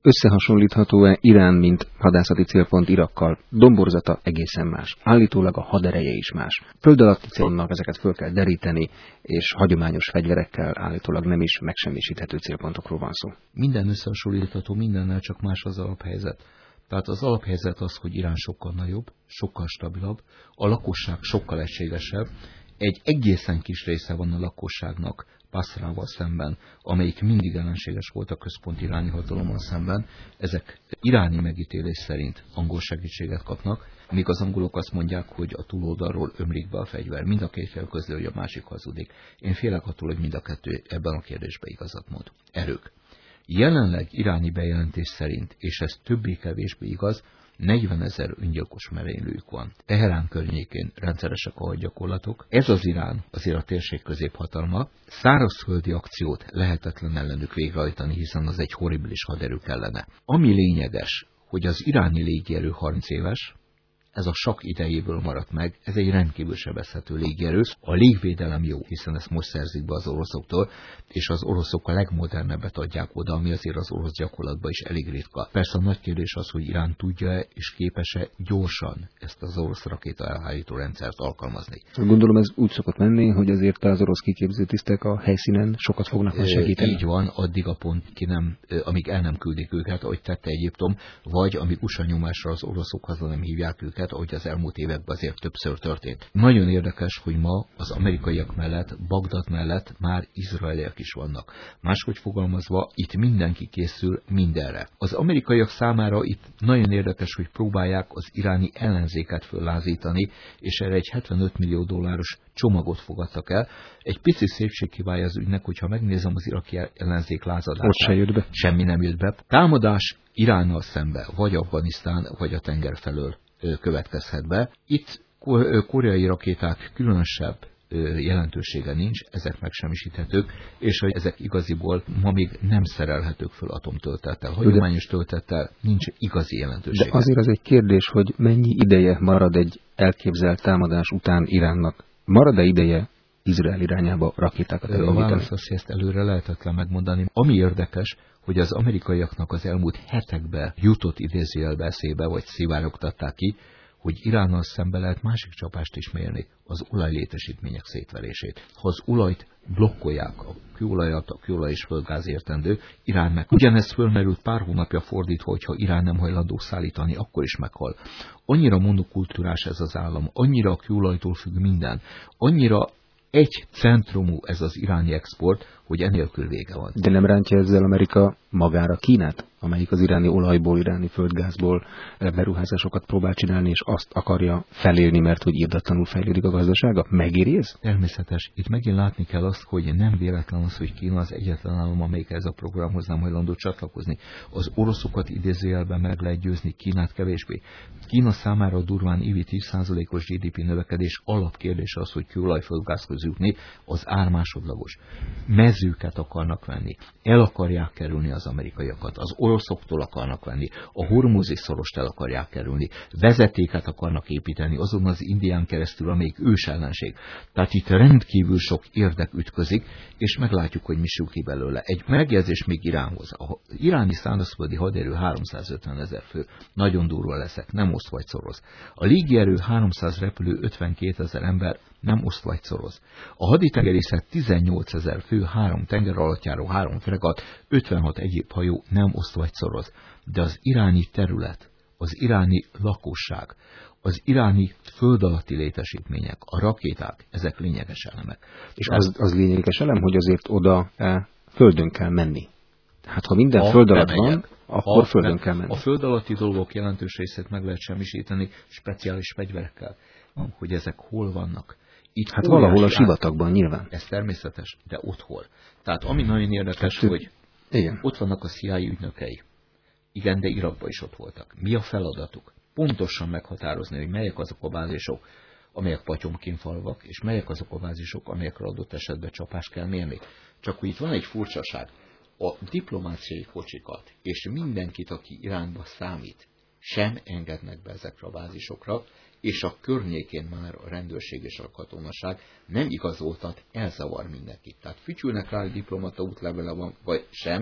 Összehasonlítható-e Irán, mint hadászati célpont Irakkal? Domborzata egészen más. Állítólag a hadereje is más. Föld alatti célnak ezeket föl kell deríteni, és hagyományos fegyverekkel állítólag nem is megsemmisíthető célpontokról van szó. Minden összehasonlítható, mindennel, csak más az alaphelyzet. Tehát az alaphelyzet az, hogy Irán sokkal nagyobb, sokkal stabilabb, a lakosság sokkal egységesebb, egy egészen kis része van a lakosságnak Basrával szemben, amelyik mindig ellenséges volt a központi iráni hatalommal szemben. Ezek iráni megítélés szerint angol segítséget kapnak, míg az angolok azt mondják, hogy a túloldalról ömlik be a fegyver. Mind a két fél közli, hogy a másik hazudik. Én félek attól, hogy mind a kettő ebben a kérdésben igazat mond. Erők. Jelenleg iráni bejelentés szerint, és ez többé-kevésbé igaz, 40 000 öngyilkos merénylőjük van. Teherán környékén rendszeresek a hadgyakorlatok. Ez az Irán, azért a térség középhatalma. Szárazföldi akciót lehetetlen ellenük végrehajtani, hiszen az egy horribilis haderő kellene. Ami lényeges, hogy az iráni légierő 30 éves, ez a sak idejéből maradt meg, ez egy rendkívül sebezhető légierő. A légvédelem jó, hiszen ezt most szerzik be az oroszoktól, és az oroszok a legmodernebbet adják oda, ami azért az orosz gyakorlatban is elég ritka. Persze a nagy kérdés az, hogy Irán tudja-e és képes-e gyorsan ezt az orosz rakéta elhárító rendszert alkalmazni. Gondolom ez úgy szokott menni, hogy azért az orosz kiképző tisztek a helyszínen sokat fognak majd segíteni. Így van, addig a pont amíg el nem küldik őket, ahogy tette Egyiptom, vagy amíg USA nyomásra az oroszok haza nem hívják őket, ahogy az elmúlt években azért többször történt. Nagyon érdekes, hogy ma az amerikaiak mellett, Bagdad mellett már izraeliek is vannak. Máshogy fogalmazva, itt mindenki készül mindenre. Az amerikaiak számára itt nagyon érdekes, hogy próbálják az iráni ellenzéket föllázítani, és erre egy $75 millió csomagot fogadtak el. Egy pici szépségkiválja az ügynek, hogyha megnézem az iraki ellenzék lázadását. Ott se jött be. Semmi nem jött be. Támadás Iránnal szembe, vagy Afganisztán, vagy a tenger felől következhet be. Itt koreai rakéták különösebb jelentősége nincs, ezek megsemmisíthetők, és ezek igaziból ma még nem szerelhetők föl atomtöltettel. Hagyományos töltettel nincs igazi jelentősége. De azért az egy kérdés, hogy mennyi ideje marad egy elképzelt támadás után Iránnak? Marad-e ideje Izrael irányába rakétákat elindítani? A válasz az, hogy ezt előre lehetetlen megmondani. Ami érdekes, hogy az amerikaiaknak az elmúlt hetekben jutott idézőjelbe eszébe, vagy szivárogtatták ki, hogy Iránnal szembe lehet másik csapást is mérni, az olajlétesítmények szétverését. Ha az olajt blokkolják, a kőolaj és földgáz értendő, Irán meg. Ugyanez fölmerült pár hónapja fordítva, hogyha Irán nem hajlandó szállítani, akkor is meghal. Annyira monokultúrás ez az állam, annyira a kőolajtól függ minden, annyira egy centrumú ez az iráni export, hogy enélkül vége van. De nem rántja ezzel Amerika magára Kínát, amelyik az iráni olajból, iráni földgázból beruházásokat próbál csinálni, és azt akarja felélni, mert hogy irdatlanul fejlődik a gazdasága? Megéri ez? Természetes. Itt megint látni kell azt, hogy nem véletlen az, hogy Kína az egyetlen állam, amelyik ez a programhoz nem hajlandó csatlakozni. Az oroszokat idézőjelben meg lehet győzni, Kínát kevésbé. Kína számára durván évi 10%-os GDP növekedés alapkérdése az, hogy kőolaj-földgázhoz jutni, az ár másodlagos. Mezőket akarnak venni, el akarják kerülni az amerikaiakat, az oroszoktól akarnak venni, a hormuzi szorost el akarják kerülni, vezetéket akarnak építeni azon az Indián keresztül, amelyik ős ellenség. Tehát itt rendkívül sok érdek ütközik, és meglátjuk, hogy mi sül ki belőle. Egy megjegyzés még Iránhoz. Az iráni szárazföldi haderő 350 000 fő. Nagyon durva leszek, nem oszt vagy szoroz. A légierő 300 repülő, 52 000 ember, nem oszt vagy szoroz. A haditengerészet 18 000 fő, 3 tengeralattjáró, 3 fregat, 56 egyéb hajó, nem oszt vagy szoroz. De az iráni terület, az iráni lakosság, az iráni föld alatti létesítmények, a rakéták, ezek lényeges elemek. És az lényeges elem, hogy azért oda földön kell menni. Hát ha minden föld alatt van, akkor földön kell menni. A föld alatti dolgok jelentős részét meg lehet semmisíteni speciális fegyverekkel. Hogy ezek hol vannak. Itt hát valahol a sivatagban nyilván. Ez természetes, de ott hol. Tehát ami nagyon érdekes, hogy igen, ott vannak a CIA ügynökei. Igen, de Irakban is ott voltak. Mi a feladatuk? Pontosan meghatározni, hogy melyek azok a bázisok, amelyek patyomkínfalvak, és melyek azok a bázisok, amelyekre adott esetben csapást kell mérni. Csak hogy itt van egy furcsaság. A diplomáciai kocsikat, és mindenkit, aki Iránba számít, sem engednek be ezekre a bázisokra, és a környékén már a rendőrség és a katonaság nem igazoltat, elzavar mindenkit. Tehát fütyülnek rá, hogy diplomata útlevele van, vagy sem,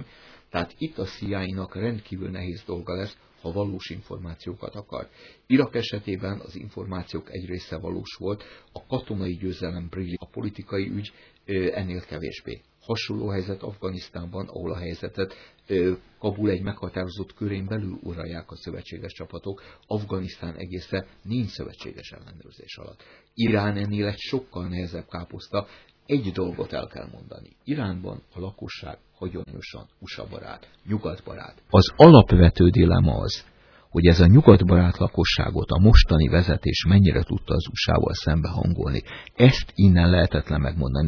Tehát itt a CIA-nak rendkívül nehéz dolga lesz, ha valós információkat akar. Irak esetében az információk egy része valós volt, a katonai győzelem brilliáns, a politikai ügy ennél kevésbé. Hasonló helyzet Afganisztánban, ahol a helyzetet Kabul egy meghatározott körén belül uralják a szövetséges csapatok, Afganisztán egészen nincs szövetséges ellenőrzés alatt. Irán ennél egy sokkal nehezebb káposzta. Egy dolgot el kell mondani. Iránban a lakosság hagyományosan USA-barát, nyugatbarát. Az alapvető dilemma az, hogy ez a nyugatbarát lakosságot a mostani vezetés mennyire tudta az USA-val szembe hangolni. Ezt innen lehetetlen megmondani.